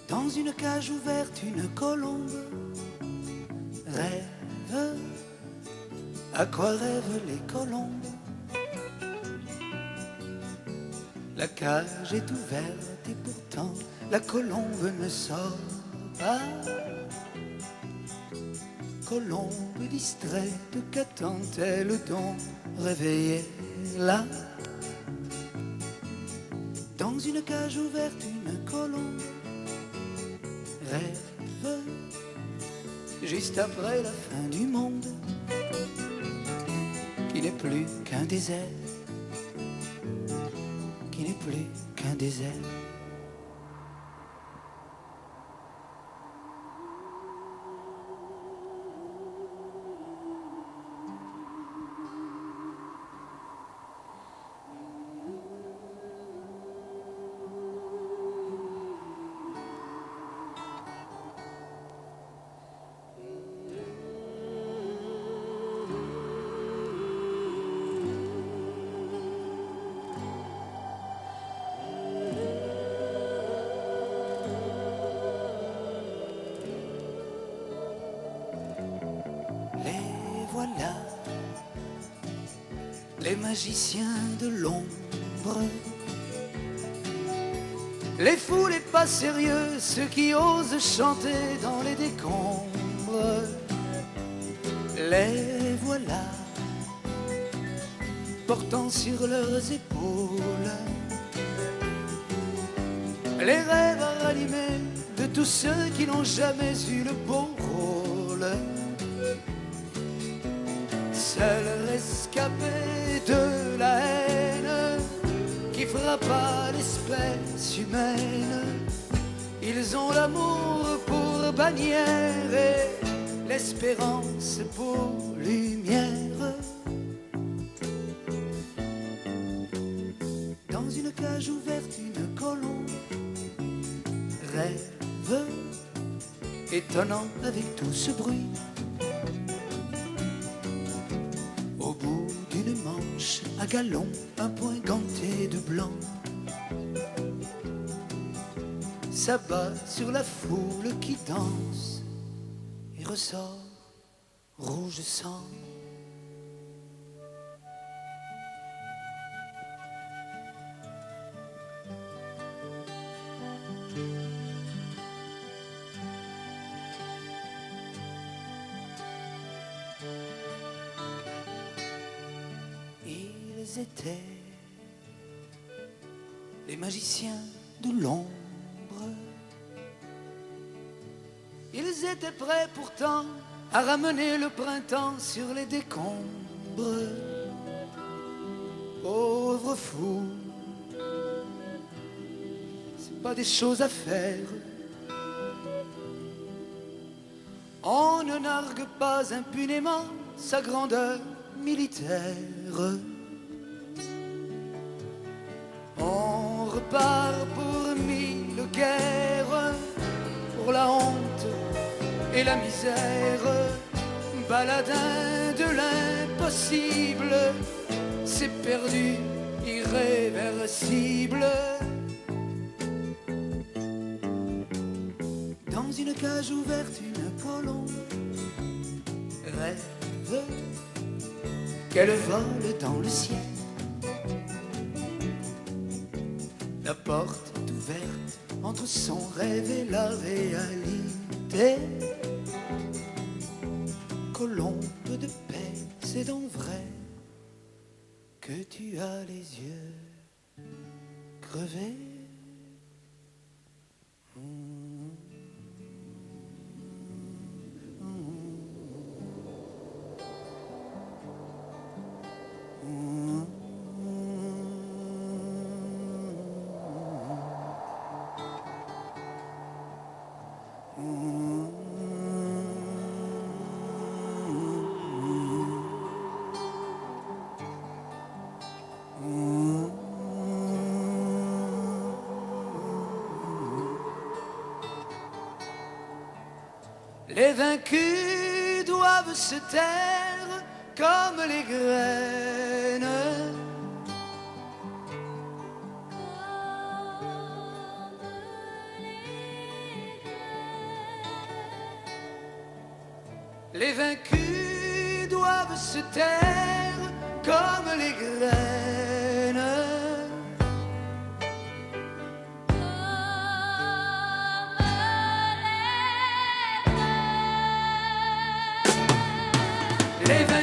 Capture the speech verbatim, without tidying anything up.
Dans une cage ouverte, une colombe rêve. À quoi rêvent les colombes? La cage est ouverte et pourtant la colombe ne sort pas. Colombe distraite, qu'attend-elle donc réveillée-la? Dans une cage ouverte, une colombe rêve. Juste après la fin du monde, qui n'est plus qu'un désert, qui n'est plus qu'un désert. Voilà les magiciens de l'ombre, les fous, les pas sérieux, ceux qui osent chanter dans les décombres. Les voilà portant sur leurs épaules les rêves à rallumer de tous ceux qui n'ont jamais eu le beau rôle. Seuls rescapés de la haine qui frappa l'espèce humaine, ils ont l'amour pour bannière et l'espérance pour lumière. Dans une cage ouverte, une colombe rêve, étonnant avec tout ce bruit. Au bout d'une manche à galon, un point ganté de blanc s'abat sur la foule qui danse et ressort rouge sang. Ils étaient les magiciens de l'ombre. Ils étaient prêts pourtant à ramener le printemps sur les décombres. Pauvres fous, c'est pas des choses à faire. On ne nargue pas impunément sa grandeur militaire. On repart pour mille guerres, pour la honte et la misère. Baladin de l'impossible, c'est perdu, irréversible. Dans une cage ouverte, une colombe rêve qu'elle vole dans le ciel. La porte est ouverte entre son rêve et la réalité. Colombe de paix, c'est donc vrai que tu as les yeux crevés. Mmh. Mmh. Les vaincus doivent se taire comme les graines. Les vaincus doivent se taire comme les graines. Les